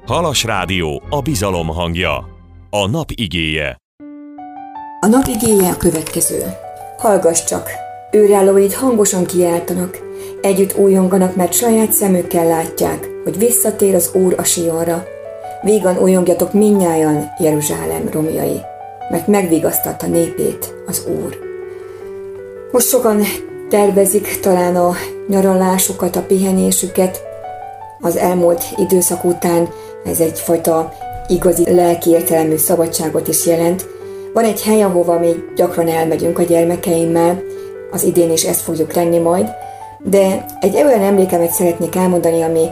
Halas Rádió, a bizalom hangja. A nap igéje. A nap igéje a következő. Hallgass csak, őrállóid hangosan kiáltanak, együtt újonganak, mert saját szemükkel látják, hogy visszatér az Úr a Sionra. Vígan újongjatok mindnyájan, Jeruzsálem romjai, mert megvigasztalta népét az Úr. Most sokan tervezik talán a nyaralásukat, a pihenésüket. Az elmúlt időszak után ez egyfajta igazi lelki értelemű szabadságot is jelent. Van egy hely, ahova mi gyakran elmegyünk a gyermekeimmel, az idén is ezt fogjuk tenni majd, de egy olyan emlékemet szeretnék elmondani, ami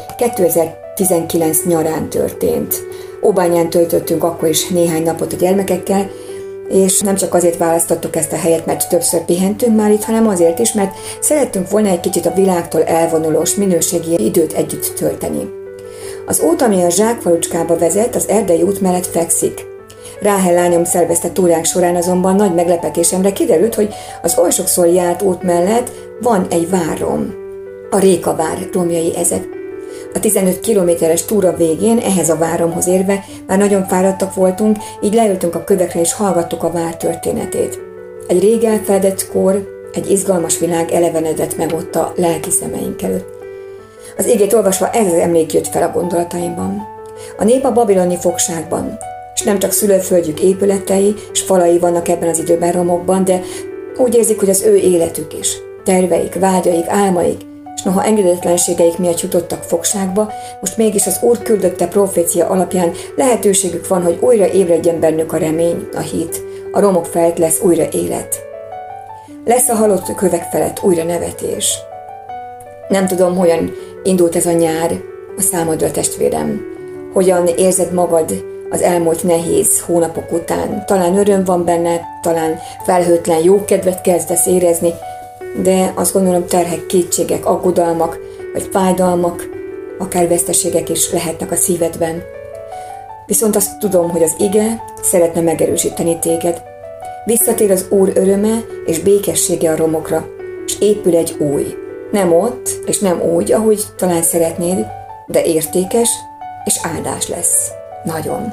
2019 nyarán történt. Óbányán töltöttünk akkor is néhány napot a gyermekekkel, és nem csak azért választottuk ezt a helyet, mert többször pihentünk már itt, hanem azért is, mert szerettünk volna egy kicsit a világtól elvonulós minőségi időt együtt tölteni. Az út, ami a Zsákfalucskába vezet, az Erdei út mellett fekszik. Ráhel lányom szervezte túránk során azonban nagy meglepetésemre kiderült, hogy az oly sokszor járt út mellett van egy várrom. A Rékavár romjai ezek. A 15 kilométeres túra végén ehhez a váromhoz érve már nagyon fáradtak voltunk, így leültünk a kövekre és hallgattuk a vár történetét. Egy rég elfeledett kor, egy izgalmas világ elevenedett meg ott a lelki szemeink előtt. Az igét olvasva ez az emlék jött fel a gondolataimban. A nép a babiloni fogságban, és nem csak szülőföldjük épületei és falai vannak ebben az időben romokban, de úgy érzik, hogy az ő életük is, terveik, vágyaik, álmaik, és noha engedetlenségeik miatt jutottak fogságba, most mégis az Úr küldötte profécia alapján lehetőségük van, hogy újra ébredjen bennük a remény, a hit, a romok felett lesz újra élet. Lesz a halott kövek felett újra nevetés. Nem tudom, hogyan indult ez a nyár a számodra, testvérem. Hogyan érzed magad az elmúlt nehéz hónapok után? Talán öröm van benne, talán felhőtlen jókedvet kezdesz érezni, de azt gondolom terhek, kétségek, aggodalmak, vagy fájdalmak, akár veszteségek is lehetnek a szívedben. Viszont azt tudom, hogy az ige szeretne megerősíteni téged. Visszatér az Úr öröme és békessége a romokra, és épül egy új. Nem ott, és nem úgy, ahogy talán szeretnéd, de értékes és áldás lesz. Nagyon.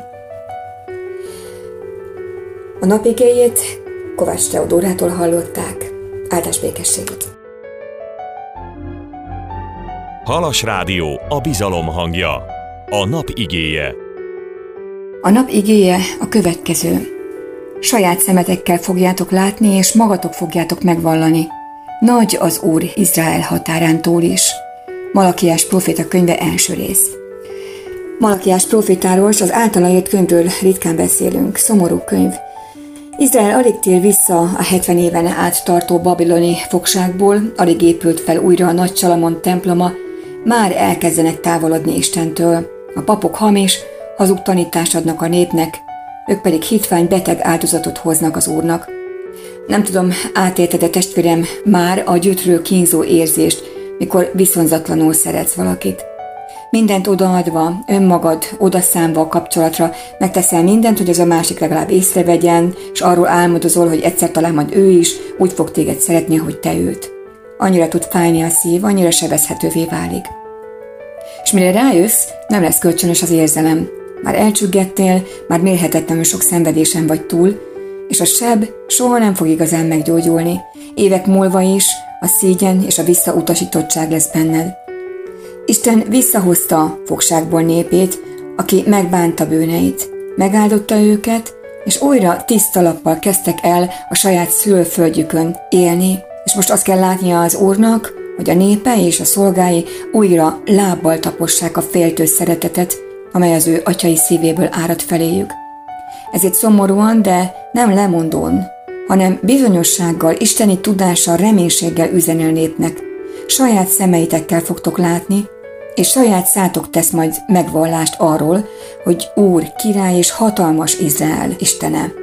A nap igéjét Kovács Teodórától hallották. Áldás békességét! Halas Rádió, a bizalom hangja. A nap igéje. A nap igéje a következő. Saját szemetekkel fogjátok látni, és magatok fogjátok megvallani. Nagy az Úr Izrael határán túl is. Malakiás próféta könyve első rész. Malakiás prófétáról és az általa írt könyvről ritkán beszélünk. Szomorú könyv. Izrael alig tér vissza a 70 éven át tartó babiloni fogságból, alig épült fel újra a Nagy Salamon temploma, már elkezdenek távolodni Istentől. A papok hamis, hazug tanítást adnak a népnek, ők pedig hitvány beteg áldozatot hoznak az Úrnak. Nem tudom, átélted-e, testvérem, már a gyötrő kínzó érzést, mikor viszonzatlanul szeretsz valakit. Mindent odaadva, önmagad odaszámva a kapcsolatra, megteszel mindent, hogy az a másik legalább észrevegyen, és arról álmodozol, hogy egyszer talán majd ő is úgy fog téged szeretni, ahogy te őt. Annyira tud fájni a szív, annyira sebezhetővé válik. És mire rájössz, nem lesz kölcsönös az érzelem. Már elcsüggettél, már mérhetetlenül sok szenvedésen vagy túl, és a seb soha nem fog igazán meggyógyulni. Évek múlva is a szégyen és a visszautasítottság lesz benned. Isten visszahozta fogságból népét, aki megbánta bűneit, megáldotta őket, és újra tiszta lappal kezdtek el a saját szülőföldjükön élni, és most azt kell látnia az Úrnak, hogy a népe és a szolgái újra lábbal tapossák a féltő szeretetet, amely az ő atyai szívéből árad feléjük. Ezért szomorúan, de nem lemondón, hanem bizonyossággal, isteni tudással, reménységgel üzen el népnek. Saját szemeitekkel fogtok látni, és saját szátok tesz majd megvallást arról, hogy Úr, király és hatalmas Izrael Istene.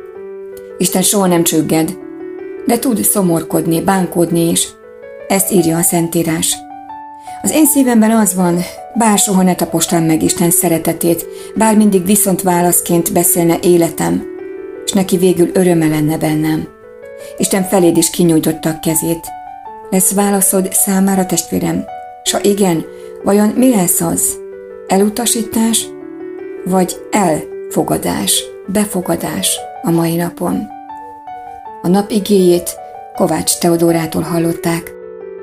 Isten soha nem csügged, de tud szomorkodni, bánkódni is. Ezt írja a Szentírás. Az én szívemben az van, bár soha ne tapostam meg Isten szeretetét, bár mindig viszont válaszként beszélne életem, és neki végül öröme lenne bennem. Isten feléd is kinyújtotta a kezét. Lesz válaszod számára, testvérem? S ha igen, vajon mi lesz az? Elutasítás vagy elfogadás, befogadás a mai napon. A nap igéjét Kovács Teodórától hallották.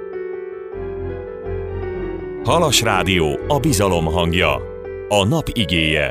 Halas Rádió, a bizalom hangja. A nap igéje.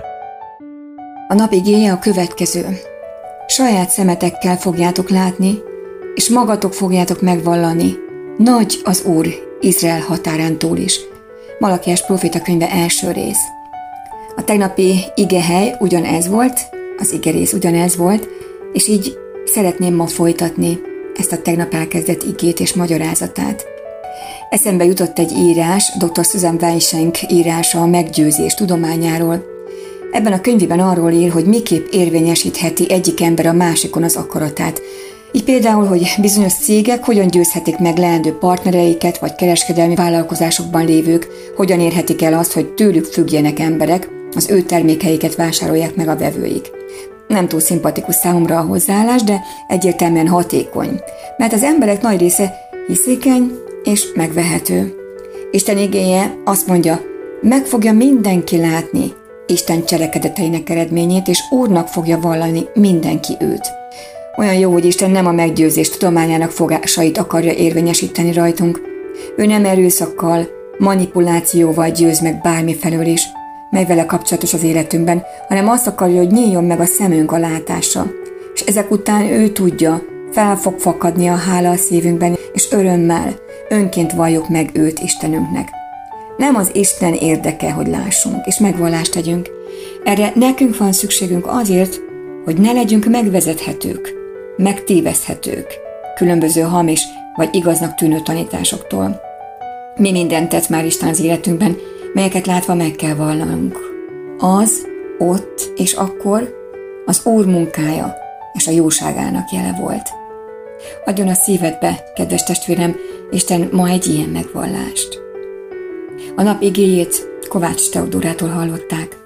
A nap igéje a következő. Saját szemetekkel fogjátok látni, és magatok fogjátok megvallani. Nagy az Úr Izrael határán túl is. Malakiás próféta könyve első rész. A tegnapi igehely ugyanez volt, az igerész ugyanez volt, és így szeretném ma folytatni ezt a tegnap elkezdett igét és magyarázatát. Eszembe jutott egy írás, dr. Susan Weishenk írása a meggyőzés tudományáról. Ebben a könyvben arról ír, hogy miképp érvényesítheti egyik ember a másikon az akaratát. Így például, hogy bizonyos cégek hogyan győzhetik meg leendő partnereiket, vagy kereskedelmi vállalkozásokban lévők, hogyan érhetik el azt, hogy tőlük függjenek emberek, az ő termékeiket vásárolják meg a vevőik. Nem túl szimpatikus számomra a hozzáállás, de egyértelműen hatékony, mert az emberek nagy része hiszékeny és megvehető. Isten igéje azt mondja, meg fogja mindenki látni Isten cselekedeteinek eredményét, és Úrnak fogja vallani mindenki őt. Olyan jó, hogy Isten nem a meggyőzés tudományának fogásait akarja érvényesíteni rajtunk. Ő nem erőszakkal, manipulációval győz meg bármi felől is, mely vele kapcsolatos az életünkben, hanem azt akarja, hogy nyíljon meg a szemünk a látásra. És ezek után ő tudja, fel fog fakadni a hála a szívünkben, és örömmel, önként valljuk meg őt Istenünknek. Nem az Isten érdeke, hogy lássunk, és megvallást tegyünk. Erre nekünk van szükségünk azért, hogy ne legyünk megvezethetők, megtéveszthetők, különböző hamis vagy igaznak tűnő tanításoktól. Mi mindent tett már Isten az életünkben, melyeket látva meg kell vallanunk. Az, ott és akkor az Úr munkája és a jóságának jele volt. Adjon a szívedbe, kedves testvérem, Isten ma egy ilyen megvallást. A nap igéjét Kovács Teodórától hallották.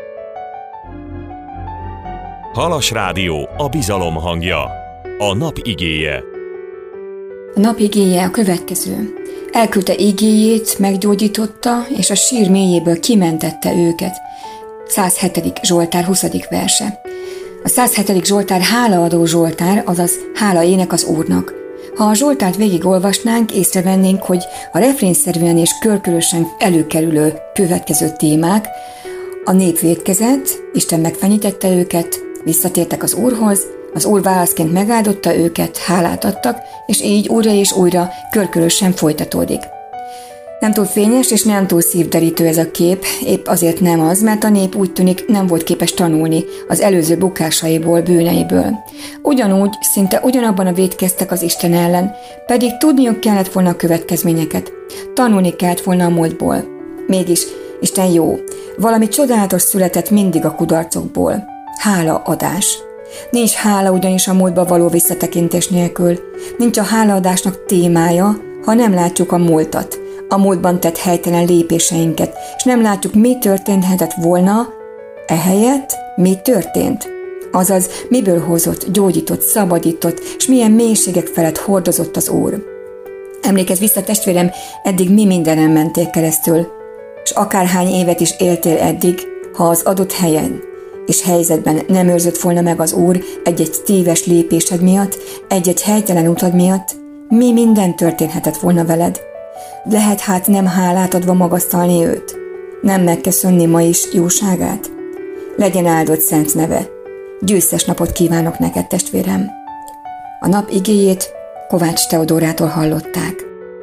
Halas Rádió, a bizalom hangja. A nap igéje. A nap igéje a következő. Elküldte igéjét, meggyógyította, és a sír mélyéből kimentette őket. 107. Zsoltár 20. verse. A 107. Zsoltár hálaadó zsoltár, azaz hála ének az Úrnak. Ha a zsoltárt végigolvasnánk, észrevennénk, hogy a refrénszerűen és körkörösen előkerülő következő témák, a nép vétkezett, Isten megfenyítette őket, visszatértek az Úrhoz, az Úr válaszként megáldotta őket, hálát adtak, és így újra és újra körkörösen folytatódik. Nem túl fényes és nem túl szívderítő ez a kép, épp azért nem az, mert a nép úgy tűnik nem volt képes tanulni az előző bukásaiból, bűneiből. Ugyanúgy, szinte ugyanabban a vétkeztek az Isten ellen, pedig tudniuk kellett volna a következményeket. Tanulni kellett volna a múltból. Mégis Isten jó, valami csodálatos született mindig a kudarcokból. Hálaadás. Nincs hála ugyanis a múltba való visszatekintés nélkül. Nincs a hálaadásnak témája, ha nem látjuk a múltat, a múltban tett helytelen lépéseinket, és nem látjuk, mi történhetett volna, ehelyett mi történt. Azaz, miből hozott, gyógyított, szabadított, és milyen mélységek felett hordozott az Úr. Emlékezz vissza, testvérem, eddig mi mindenen mentél keresztül, és akárhány évet is éltél eddig, ha az adott helyen és helyzetben nem őrzött volna meg az Úr egy-egy téves lépésed miatt, egy-egy helytelen utad miatt, mi minden történhetett volna veled. Lehet hát nem hálát adva magasztalni őt? Nem megköszönni ma is jóságát? Legyen áldott szent neve. Győztes napot kívánok neked, testvérem. A nap igéjét Kovács Teodórától hallották.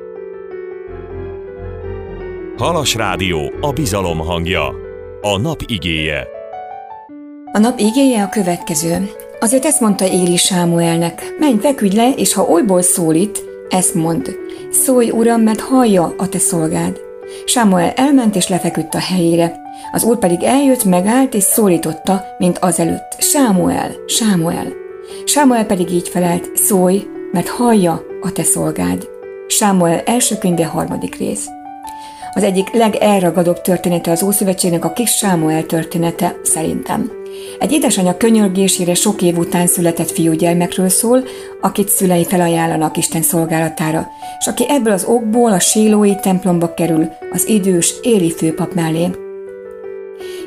Halas Rádió, a bizalom hangja. A nap igéje. A nap igéje a következő. Azért ezt mondta Éli Sámuelnek, menj, feküdj le, és ha olyból szólít, ezt mondd. Szólj, Uram, mert hallja a te szolgád. Sámuel elment és lefeküdt a helyére. Az Úr pedig eljött, megállt és szólította, mint azelőtt. Sámuel, Sámuel. Sámuel pedig így felelt, szólj, mert hallja a te szolgád. Sámuel első könyve 3. rész. Az egyik legelragadóbb története az Ószövetségnek a kis Sámuel története szerintem. Egy édesanyja könyörgésére sok év után született fiúgyermekről szól, akit szülei felajánlanak Isten szolgálatára, és aki ebből az okból a sélói templomba kerül az idős Éli főpap mellé.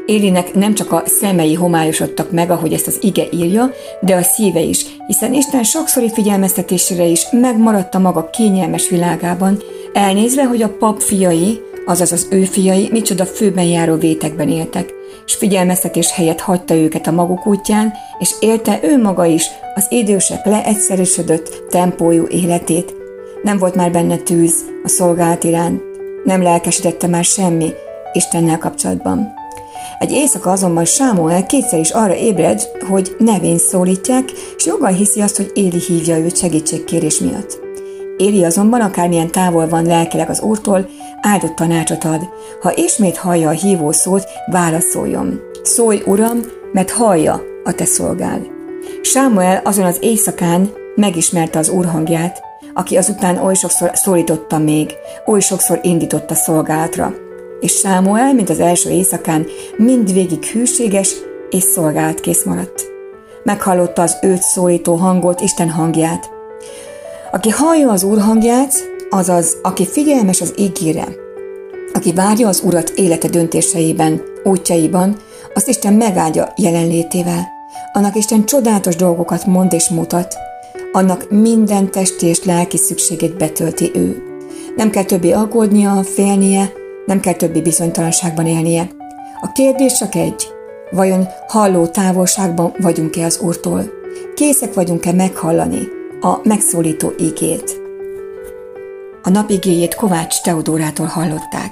Élinek nem csak a szemei homályosodtak meg, ahogy ezt az ige írja, de a szíve is, hiszen Isten sokszori figyelmeztetésére is megmaradt a maga kényelmes világában, elnézve, hogy a pap fiai, azaz az ő fiai micsoda főben járó vétekben éltek, és figyelmeztetés helyett hagyta őket a maguk útján, és élte ő maga is az idősek leegyszerűsödött tempójú életét. Nem volt már benne tűz a szolgálat iránt, nem lelkesítette már semmi Istennel kapcsolatban. Egy éjszaka azonban Sámuel kétszer is arra ébred, hogy nevén szólítják, és joggal hiszi azt, hogy Éli hívja őt segítségkérés miatt. Éli azonban akármilyen távol van lelkileg az Úrtól, áldott tanácsot ad. Ha ismét hallja a hívó szót, válaszoljon. Szólj, Uram, mert hallja a te szolgád. Sámuel azon az éjszakán megismerte az Úr hangját, aki azután oly sokszor szólította még, oly sokszor indította szolgálatra. És Sámuel, mint az első éjszakán, mindvégig hűséges és szolgálatkész maradt. Meghallotta az őt szólító hangot, Isten hangját. Aki hallja az Úr hangját, azaz, aki figyelmes az ígére, aki várja az Urat élete döntéseiben, útjaiban, azt Isten megáldja jelenlétével. Annak Isten csodálatos dolgokat mond és mutat, annak minden testi és lelki szükségét betölti ő. Nem kell többé aggódnia, félnie, nem kell többi bizonytalanságban élnie. A kérdés csak egy, vajon halló távolságban vagyunk-e az Úrtól? Készek vagyunk-e meghallani a megszólító igét? A nap igéjét Kovács Teodórától hallották.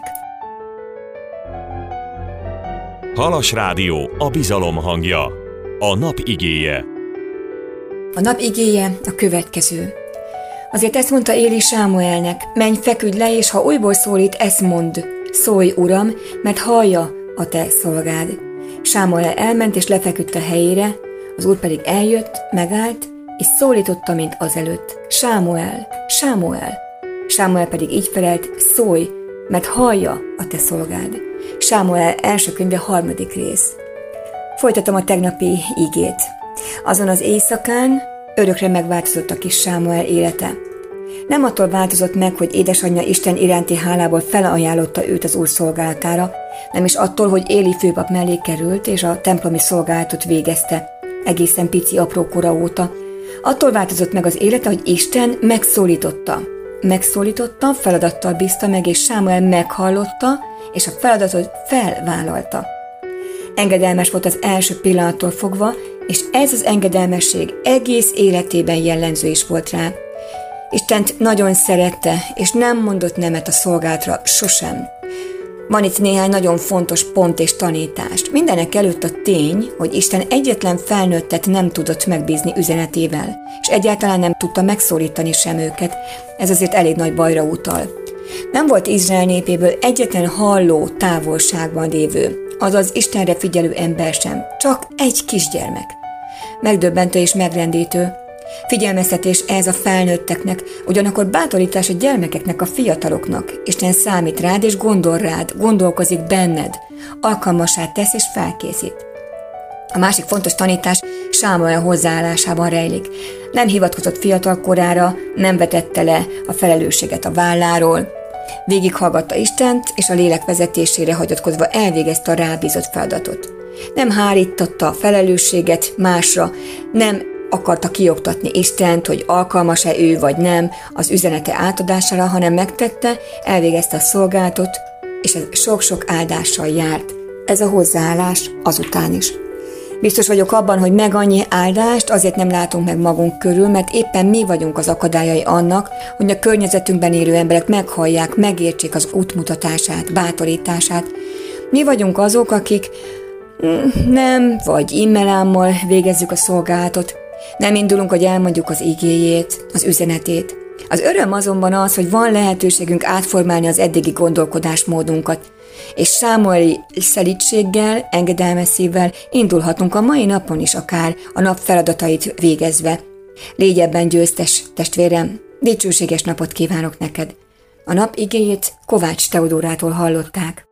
Halas Rádió, a bizalom hangja. A nap igéje. A nap igéje a következő. Azért ezt mondta Éli Sámuelnek, menj, feküdj le, és ha újból szólít, ezt mondd. Szólj, Uram, mert hallja a te szolgád. Sámuel elment, és lefeküdt a helyére, az Úr pedig eljött, megállt, és szólította, mint azelőtt. Sámuel, Sámuel. Sámuel pedig így felelt, szólj, mert hallja a te szolgád. Sámuel első könyve 3. rész. Folytatom a tegnapi igét. Azon az éjszakán örökre megváltozott a kis Sámuel élete. Nem attól változott meg, hogy édesanyja Isten iránti hálából felajánlotta őt az Úr szolgálatára, nem is attól, hogy Éli főpap mellé került és a templomi szolgálatot végezte, egészen pici apró kora óta. Attól változott meg az élete, hogy Isten megszólította. Megszólította, feladattal bízta meg, és Sámuel meghallotta, és a feladatot felvállalta. Engedelmes volt az első pillanattól fogva, és ez az engedelmesség egész életében jellemző is volt rá. Istent nagyon szerette, és nem mondott nemet a szolgálatra sosem. Van itt néhány nagyon fontos pont és tanítást. Mindenek előtt a tény, hogy Isten egyetlen felnőttet nem tudott megbízni üzenetével, és egyáltalán nem tudta megszólítani sem őket. Ez azért elég nagy bajra utal. Nem volt Izrael népéből egyetlen halló távolságban lévő, azaz Istenre figyelő ember sem, csak egy kisgyermek. Megdöbbentő és megrendítő. Figyelmeztetés ez a felnőtteknek, ugyanakkor bátorítás a gyermekeknek, a fiataloknak. Isten számít rád és gondol rád, gondolkozik benned, alkalmassá tesz és felkészít. A másik fontos tanítás Sámuel hozzáállásában rejlik. Nem hivatkozott fiatal korára, nem vetette le a felelősséget a válláról. Végighallgatta Istent, és a lélek vezetésére hagyatkozva elvégezte a rábízott feladatot. Nem hárította a felelősséget másra, nem akarta kioktatni Istent, hogy alkalmas-e ő vagy nem az üzenete átadására, hanem megtette, elvégezte a szolgálatot, és ez sok-sok áldással járt. Ez a hozzáállás azután is. Biztos vagyok abban, hogy meg annyi áldást azért nem látunk meg magunk körül, mert éppen mi vagyunk az akadályai annak, hogy a környezetünkben élő emberek meghallják, megértsék az útmutatását, bátorítását. Mi vagyunk azok, akik nem vagy immelámmal végezzük a szolgálatot, nem indulunk, hogy elmondjuk az igéjét, az üzenetét. Az öröm azonban az, hogy van lehetőségünk átformálni az eddigi gondolkodásmódunkat, és Sámueli szelídséggel, engedelmes szívvel indulhatunk a mai napon is akár a nap feladatait végezve. Légy ebben győztes, testvérem, dicsőséges napot kívánok neked. A nap igéjét Kovács Teodórától hallották.